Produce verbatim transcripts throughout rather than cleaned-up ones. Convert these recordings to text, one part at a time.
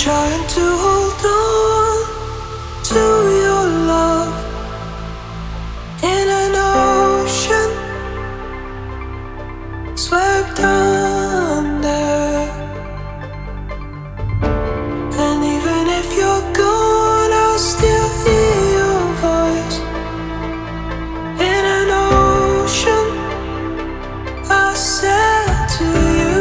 trying to hold on to your love in an ocean swept under. And even if you're gone, I'll still hear your voice in an ocean I said to you.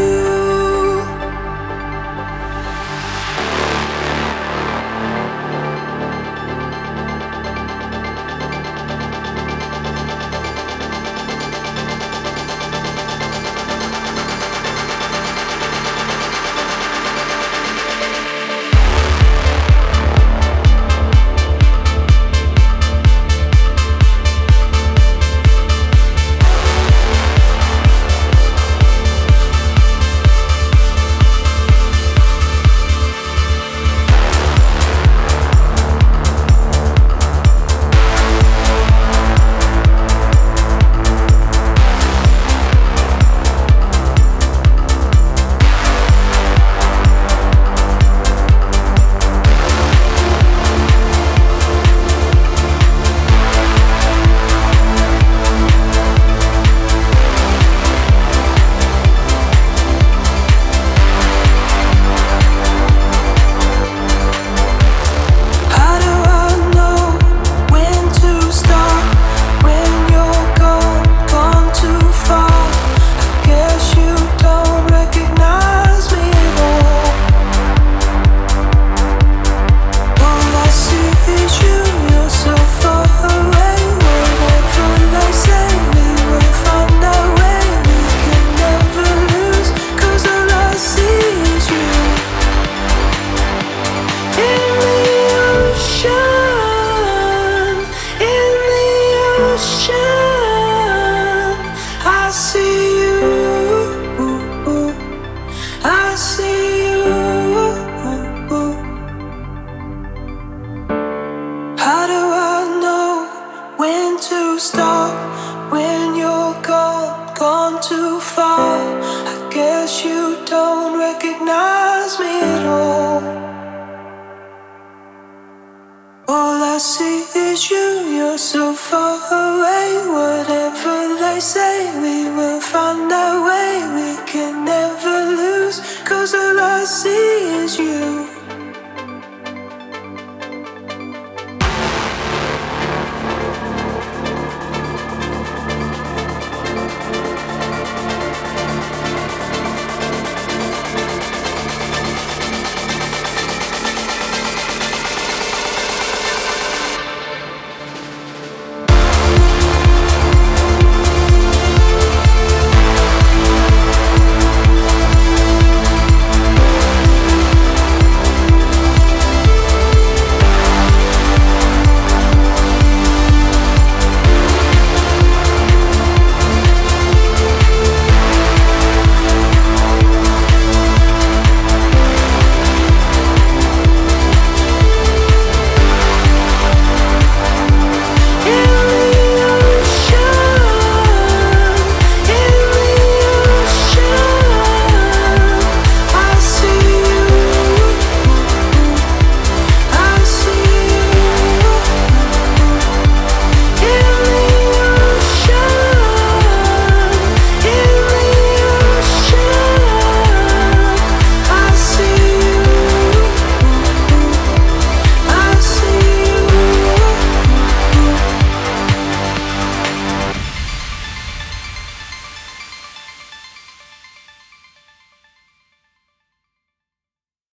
How do I know when to stop? When you're gone, gone too far. I guess you don't recognize me at all. All I see is you, you're so far away. Whatever they say, we will find our way. We can